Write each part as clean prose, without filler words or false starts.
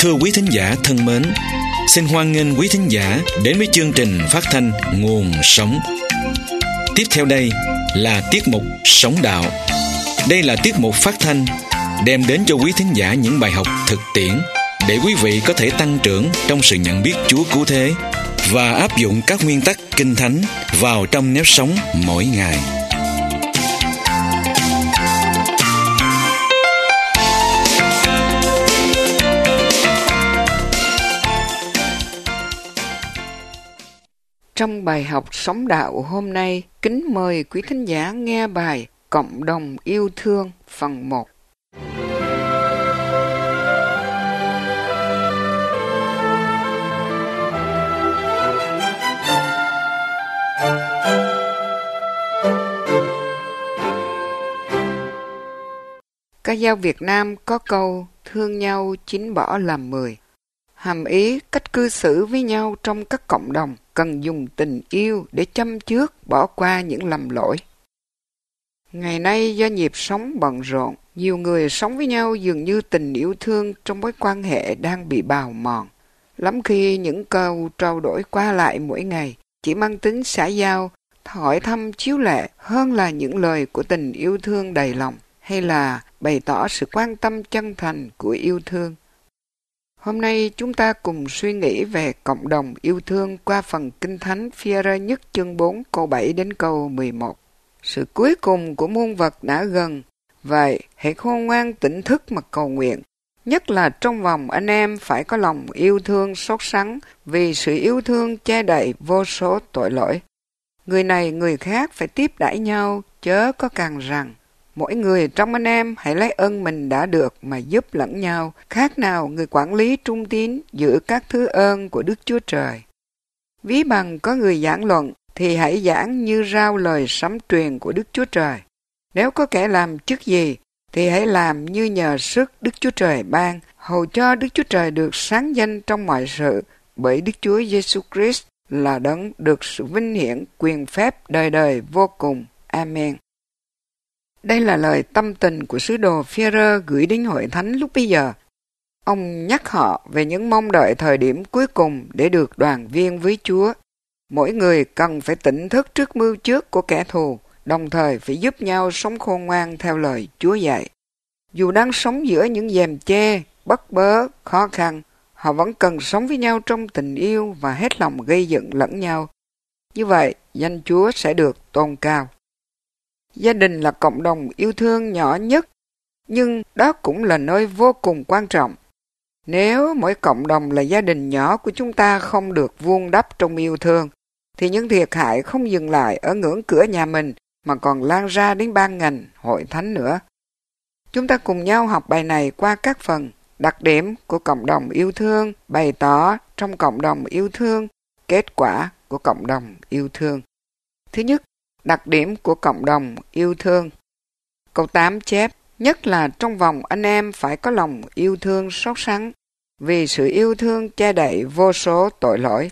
Thưa quý thính giả thân mến, xin hoan nghênh quý thính giả đến với chương trình phát thanh Nguồn Sống. Tiếp theo đây là tiết mục Sống Đạo. Đây là tiết mục phát thanh đem đến cho quý thính giả những bài học thực tiễn để quý vị có thể tăng trưởng trong sự nhận biết Chúa cứu thế và áp dụng các nguyên tắc Kinh Thánh vào trong nếp sống mỗi ngày. Trong bài học Sống Đạo hôm nay, kính mời quý thính giả nghe bài Cộng đồng yêu thương phần 1. Ca dao Việt Nam có câu thương nhau chín bỏ làm 10. Hàm ý cách cư xử với nhau trong các cộng đồng cần dùng tình yêu để châm chước bỏ qua những lầm lỗi. Ngày nay do nhịp sống bận rộn, nhiều người sống với nhau dường như tình yêu thương trong mối quan hệ đang bị bào mòn. Lắm khi những câu trao đổi qua lại mỗi ngày chỉ mang tính xã giao, hỏi thăm chiếu lệ hơn là những lời của tình yêu thương đầy lòng, hay là bày tỏ sự quan tâm chân thành của yêu thương. Hôm nay chúng ta cùng suy nghĩ về cộng đồng yêu thương qua phần Kinh Thánh Phi-e-rơ nhất chương 4 câu 7 đến câu 11. Sự cuối cùng của muôn vật đã gần, vậy hãy khôn ngoan tỉnh thức mà cầu nguyện. Nhất là trong vòng anh em phải có lòng yêu thương sốt sắng, vì sự yêu thương che đậy vô số tội lỗi. Người này người khác phải tiếp đãi nhau, chớ có càng rằng. Mỗi người trong anh em hãy lấy ơn mình đã được mà giúp lẫn nhau, khác nào người quản lý trung tín giữ các thứ ơn của Đức Chúa Trời. Ví bằng có người giảng luận, thì hãy giảng như rao lời sấm truyền của Đức Chúa Trời. Nếu có kẻ làm chức gì, thì hãy làm như nhờ sức Đức Chúa Trời ban, hầu cho Đức Chúa Trời được sáng danh trong mọi sự, bởi Đức Chúa Giêsu Christ là đấng được sự vinh hiển quyền phép đời đời vô cùng. Amen. Đây là lời tâm tình của sứ đồ Phi-e-rơ gửi đến hội thánh lúc bấy giờ. Ông nhắc họ về những mong đợi thời điểm cuối cùng để được đoàn viên với Chúa. Mỗi người cần phải tỉnh thức trước mưu trước của kẻ thù, đồng thời phải giúp nhau sống khôn ngoan theo lời Chúa dạy. Dù đang sống giữa những gièm che, bất bớ, khó khăn, họ vẫn cần sống với nhau trong tình yêu và hết lòng gây dựng lẫn nhau. Như vậy, danh Chúa sẽ được tôn cao. Gia đình là cộng đồng yêu thương nhỏ nhất, nhưng đó cũng là nơi vô cùng quan trọng. Nếu mỗi cộng đồng là gia đình nhỏ của chúng ta không được vuông đắp trong yêu thương, thì những thiệt hại không dừng lại ở ngưỡng cửa nhà mình mà còn lan ra đến ban ngành, hội thánh nữa. Chúng ta cùng nhau học bài này qua các phần. Đặc điểm của cộng đồng yêu thương, bày tỏ trong cộng đồng yêu thương, kết quả của cộng đồng yêu thương. Thứ nhất, đặc điểm của cộng đồng yêu thương. Câu 8 chép, nhất là trong vòng anh em phải có lòng yêu thương sốt sắng, vì sự yêu thương che đậy vô số tội lỗi.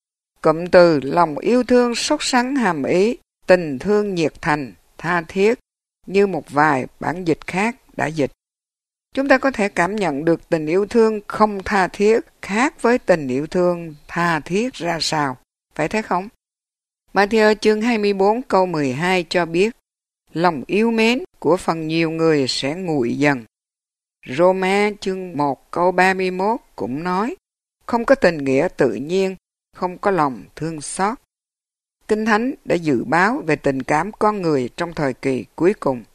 Cụm từ lòng yêu thương sốt sắng hàm ý tình thương nhiệt thành, tha thiết, như một vài bản dịch khác đã dịch. Chúng ta có thể cảm nhận được tình yêu thương không tha thiết khác với tình yêu thương tha thiết ra sao, phải thế không? Ma-thi-ơ chương 24 câu 12 cho biết, lòng yêu mến của phần nhiều người sẽ nguội dần. Rô-ma chương 1 câu 31 cũng nói, không có tình nghĩa tự nhiên, không có lòng thương xót. Kinh Thánh đã dự báo về tình cảm con người trong thời kỳ cuối cùng.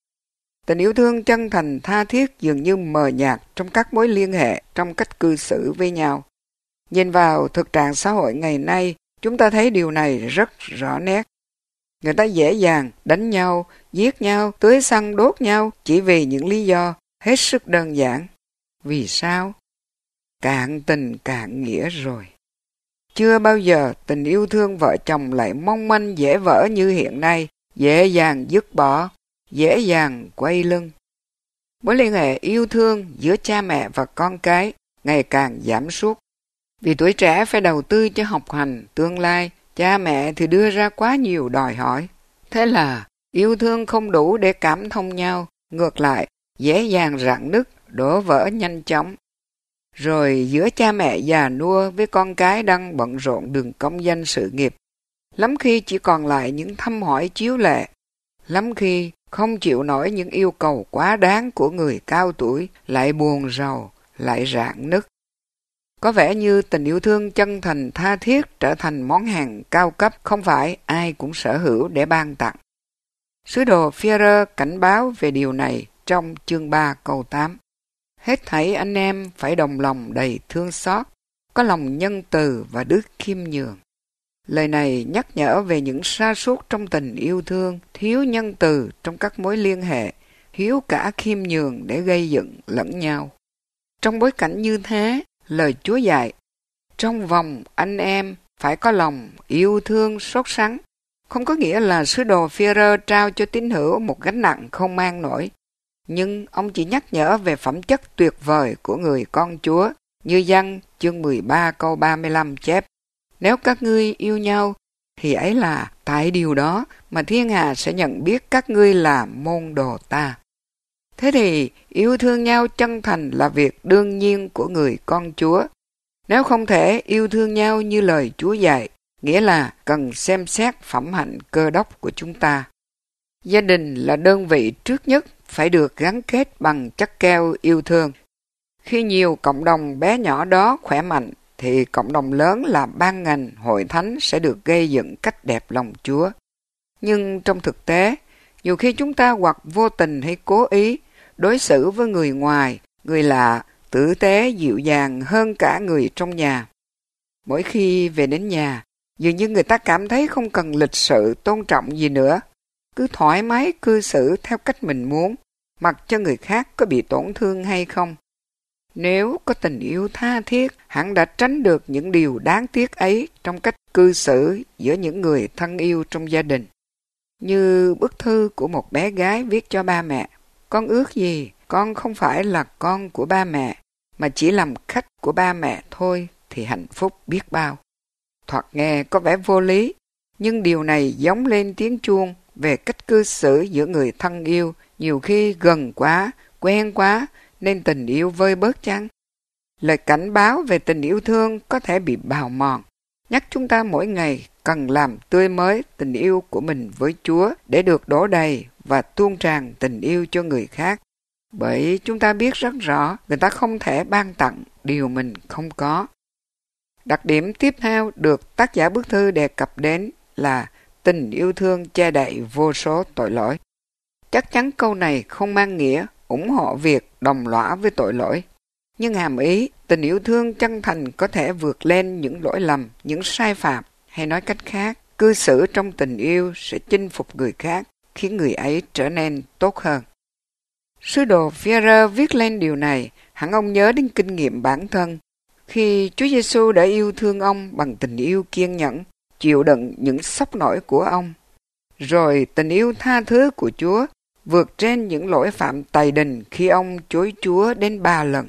Tình yêu thương chân thành tha thiết dường như mờ nhạt trong các mối liên hệ trong cách cư xử với nhau. Nhìn vào thực trạng xã hội ngày nay, chúng ta thấy điều này rất rõ nét. Người ta dễ dàng đánh nhau, giết nhau, tưới xăng đốt nhau chỉ vì những lý do hết sức đơn giản. Vì sao? Cạn tình cạn nghĩa rồi. Chưa bao giờ tình yêu thương vợ chồng lại mong manh dễ vỡ như hiện nay, dễ dàng dứt bỏ, dễ dàng quay lưng. Mối liên hệ yêu thương giữa cha mẹ và con cái ngày càng giảm sút. Vì tuổi trẻ phải đầu tư cho học hành, tương lai, cha mẹ thì đưa ra quá nhiều đòi hỏi. Thế là yêu thương không đủ để cảm thông nhau, ngược lại, dễ dàng rạn nứt, đổ vỡ nhanh chóng. Rồi giữa cha mẹ già nua với con cái đang bận rộn đường công danh sự nghiệp, lắm khi chỉ còn lại những thăm hỏi chiếu lệ, lắm khi không chịu nổi những yêu cầu quá đáng của người cao tuổi, lại buồn rầu, lại rạn nứt. Có vẻ như tình yêu thương chân thành tha thiết trở thành món hàng cao cấp không phải ai cũng sở hữu để ban tặng. Sứ đồ Führer cảnh báo về điều này trong chương 3 câu 8. Hết thảy anh em phải đồng lòng đầy thương xót, có lòng nhân từ và đức khiêm nhường. Lời này nhắc nhở về những sa sút trong tình yêu thương, thiếu nhân từ trong các mối liên hệ, thiếu cả khiêm nhường để gây dựng lẫn nhau. Trong bối cảnh như thế, lời Chúa dạy, trong vòng anh em phải có lòng yêu thương sốt sắng, không có nghĩa là sứ đồ Führer trao cho tín hữu một gánh nặng không mang nổi. Nhưng ông chỉ nhắc nhở về phẩm chất tuyệt vời của người con Chúa, như Giăng chương 13 câu 35 chép. Nếu các ngươi yêu nhau, thì ấy là tại điều đó mà thiên hạ sẽ nhận biết các ngươi là môn đồ ta. Thế thì yêu thương nhau chân thành là việc đương nhiên của người con Chúa. Nếu không thể yêu thương nhau như lời Chúa dạy, nghĩa là cần xem xét phẩm hạnh cơ đốc của chúng ta. Gia đình là đơn vị trước nhất phải được gắn kết bằng chất keo yêu thương. Khi nhiều cộng đồng bé nhỏ đó khỏe mạnh, thì cộng đồng lớn là ban ngành hội thánh sẽ được gây dựng cách đẹp lòng Chúa. Nhưng trong thực tế, nhiều khi chúng ta hoặc vô tình hay cố ý đối xử với người ngoài, người lạ, tử tế dịu dàng hơn cả người trong nhà. Mỗi khi về đến nhà, dường như người ta cảm thấy không cần lịch sự tôn trọng gì nữa, cứ thoải mái cư xử theo cách mình muốn, mặc cho người khác có bị tổn thương hay không. Nếu có tình yêu tha thiết, hẳn đã tránh được những điều đáng tiếc ấy trong cách cư xử giữa những người thân yêu trong gia đình. Như bức thư của một bé gái viết cho ba mẹ. Con ước gì con không phải là con của ba mẹ, mà chỉ làm khách của ba mẹ thôi thì hạnh phúc biết bao. Thoạt nghe có vẻ vô lý, nhưng điều này giống lên tiếng chuông về cách cư xử giữa người thân yêu, nhiều khi gần quá, quen quá, nên tình yêu vơi bớt chăng? Lời cảnh báo về tình yêu thương có thể bị bào mòn, nhắc chúng ta mỗi ngày cần làm tươi mới tình yêu của mình với Chúa để được đổ đầy và tuôn tràn tình yêu cho người khác. Bởi chúng ta biết rất rõ người ta không thể ban tặng điều mình không có. Đặc điểm tiếp theo được tác giả bức thư đề cập đến là tình yêu thương che đậy vô số tội lỗi. Chắc chắn câu này không mang nghĩa ủng hộ việc đồng lõa với tội lỗi. Nhưng hàm ý, tình yêu thương chân thành có thể vượt lên những lỗi lầm, những sai phạm, hay nói cách khác, cư xử trong tình yêu sẽ chinh phục người khác, khiến người ấy trở nên tốt hơn. Sứ đồ Führer viết lên điều này, hẳn ông nhớ đến kinh nghiệm bản thân, khi Chúa Giêsu đã yêu thương ông bằng tình yêu kiên nhẫn, chịu đựng những sốc nổi của ông. Rồi tình yêu tha thứ của Chúa vượt trên những lỗi phạm tày đình khi ông chối Chúa đến 3 lần.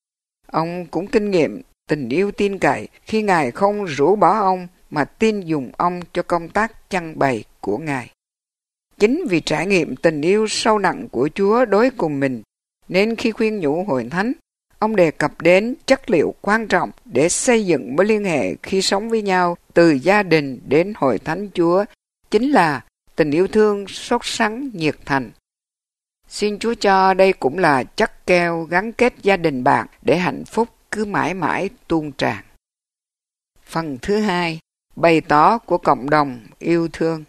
Ông cũng kinh nghiệm tình yêu tin cậy khi Ngài không rũ bỏ ông mà tin dùng ông cho công tác chăn bày của Ngài. Chính vì trải nghiệm tình yêu sâu nặng của Chúa đối cùng mình, nên khi khuyên nhủ hội thánh, ông đề cập đến chất liệu quan trọng để xây dựng mối liên hệ khi sống với nhau từ gia đình đến hội thánh Chúa, chính là tình yêu thương sốt sắng nhiệt thành. Xin Chúa cho đây cũng là chất keo gắn kết gia đình bạn để hạnh phúc cứ mãi mãi tuôn tràn. Phần thứ hai, bày tỏ của cộng đồng yêu thương.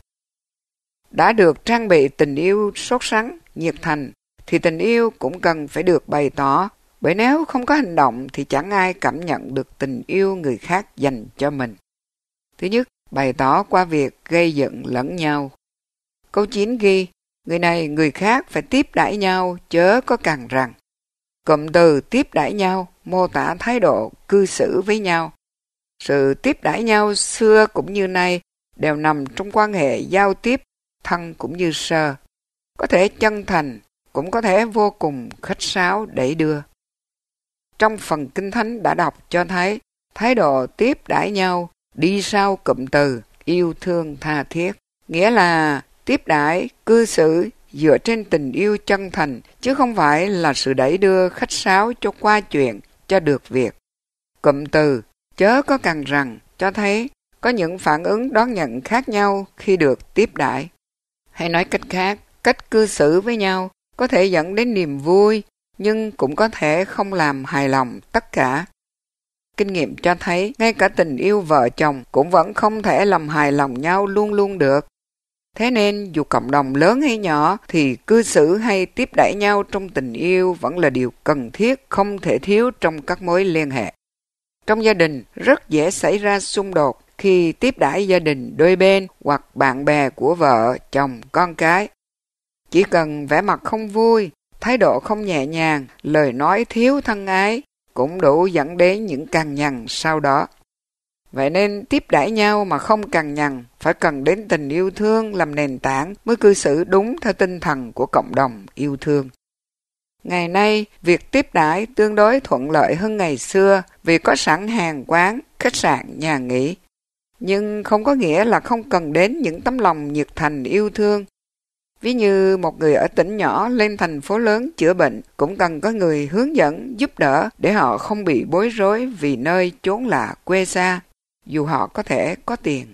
Đã được trang bị tình yêu sốt sắng, nhiệt thành, thì tình yêu cũng cần phải được bày tỏ, bởi nếu không có hành động thì chẳng ai cảm nhận được tình yêu người khác dành cho mình. Thứ nhất, bày tỏ qua việc gây dựng lẫn nhau. Câu 9 ghi, người này người khác phải tiếp đãi nhau chớ có cằn rằng. Cụm từ tiếp đãi nhau mô tả thái độ cư xử với nhau. Sự tiếp đãi nhau xưa cũng như nay đều nằm trong quan hệ giao tiếp thân cũng như sơ. Có thể chân thành, cũng có thể vô cùng khách sáo đẩy đưa. Trong phần Kinh Thánh đã đọc cho thấy thái độ tiếp đãi nhau đi sau cụm từ yêu thương tha thiết, nghĩa là tiếp đãi cư xử dựa trên tình yêu chân thành, chứ không phải là sự đẩy đưa khách sáo cho qua chuyện, cho được việc. Cụm từ chớ có cằn rằng cho thấy có những phản ứng đón nhận khác nhau khi được tiếp đãi. Hay nói cách khác, cách cư xử với nhau có thể dẫn đến niềm vui, nhưng cũng có thể không làm hài lòng tất cả. Kinh nghiệm cho thấy, ngay cả tình yêu vợ chồng cũng vẫn không thể làm hài lòng nhau luôn luôn được. Thế nên, dù cộng đồng lớn hay nhỏ, thì cư xử hay tiếp đãi nhau trong tình yêu vẫn là điều cần thiết, không thể thiếu trong các mối liên hệ. Trong gia đình, rất dễ xảy ra xung đột khi tiếp đãi gia đình đôi bên hoặc bạn bè của vợ, chồng, con cái. Chỉ cần vẻ mặt không vui, thái độ không nhẹ nhàng, lời nói thiếu thân ái, cũng đủ dẫn đến những cằn nhằn sau đó. Vậy nên tiếp đãi nhau mà không cằn nhằn, phải cần đến tình yêu thương làm nền tảng mới cư xử đúng theo tinh thần của cộng đồng yêu thương. Ngày nay, việc tiếp đãi tương đối thuận lợi hơn ngày xưa vì có sẵn hàng quán, khách sạn, nhà nghỉ. Nhưng không có nghĩa là không cần đến những tấm lòng nhiệt thành yêu thương. Ví như một người ở tỉnh nhỏ lên thành phố lớn chữa bệnh cũng cần có người hướng dẫn, giúp đỡ để họ không bị bối rối vì nơi chốn lạ quê xa, dù họ có thể có tiền.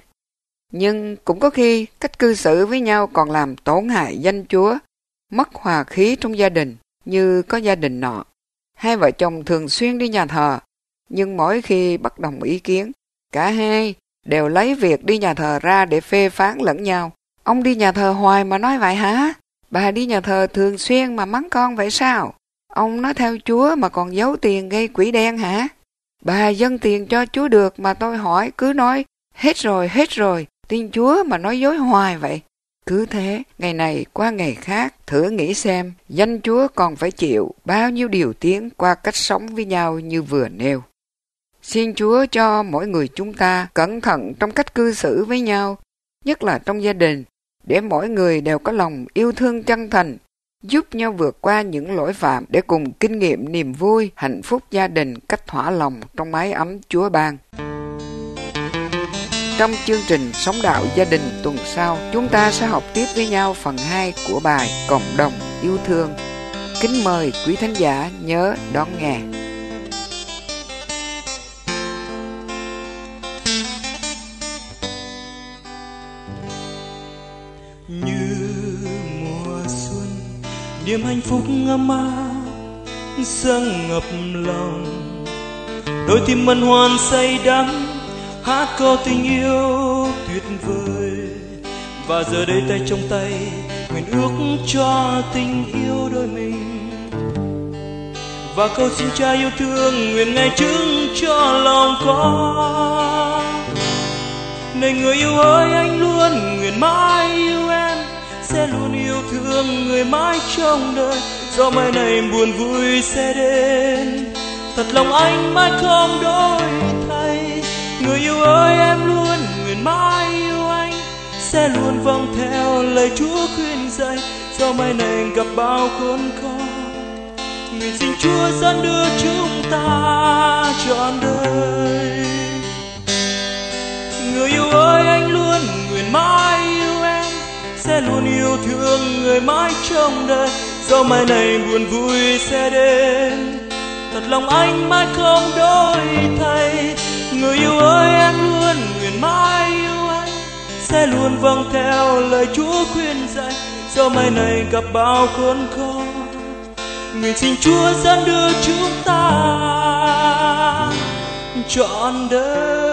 Nhưng cũng có khi cách cư xử với nhau còn làm tổn hại danh Chúa, mất hòa khí trong gia đình, như có gia đình nọ. Hai vợ chồng thường xuyên đi nhà thờ, nhưng mỗi khi bất đồng ý kiến, cả hai đều lấy việc đi nhà thờ ra để phê phán lẫn nhau. Ông đi nhà thờ hoài mà nói vậy hả? Bà đi nhà thờ thường xuyên mà mắng con vậy sao? Ông nói theo Chúa mà còn giấu tiền gây quỷ đen hả? Bà dâng tiền cho Chúa được mà tôi hỏi cứ nói hết rồi, tin Chúa mà nói dối hoài vậy. Cứ thế, ngày này qua ngày khác, thử nghĩ xem, danh Chúa còn phải chịu bao nhiêu điều tiếng qua cách sống với nhau như vừa nêu. Xin Chúa cho mỗi người chúng ta cẩn thận trong cách cư xử với nhau, nhất là trong gia đình, để mỗi người đều có lòng yêu thương chân thành, giúp nhau vượt qua những lỗi phạm để cùng kinh nghiệm niềm vui, hạnh phúc gia đình cách thỏa lòng trong mái ấm Chúa ban. Trong chương trình Sống Đạo Gia Đình tuần sau, chúng ta sẽ học tiếp với nhau phần 2 của bài Cộng đồng yêu thương. Kính mời quý thính giả nhớ đón nghe. Như mùa xuân, niềm hạnh phúc ấm áp dâng ngập lòng, đôi tim mân hoan say đắm hát câu tình yêu tuyệt vời. Và giờ đây tay trong tay nguyện ước cho tình yêu đôi mình, và câu xin Cha yêu thương nguyện ngày chứng cho lòng con. Này người yêu ơi, anh luôn nguyện mãi yêu em, sẽ luôn yêu thương người mãi trong đời. Gió mai này buồn vui sẽ đến, thật lòng anh mãi không đổi thay. Người yêu ơi, em luôn nguyện mãi yêu anh, sẽ luôn vâng theo lời Chúa khuyên dạy. Gió mai này gặp bao khốn khó, nguyện xin Chúa dẫn đưa chúng ta trọn đời. Người yêu ơi, anh luôn nguyện mãi yêu em, sẽ luôn yêu thương người mãi trong đời. Gió mai này buồn vui sẽ đến, thật lòng anh mãi không đổi thay. Người yêu ơi, em luôn nguyện mãi yêu anh, sẽ luôn vâng theo lời Chúa khuyên dạy. Gió mai này gặp bao khốn khó, nguyện xin Chúa dẫn đưa chúng ta trọn đời.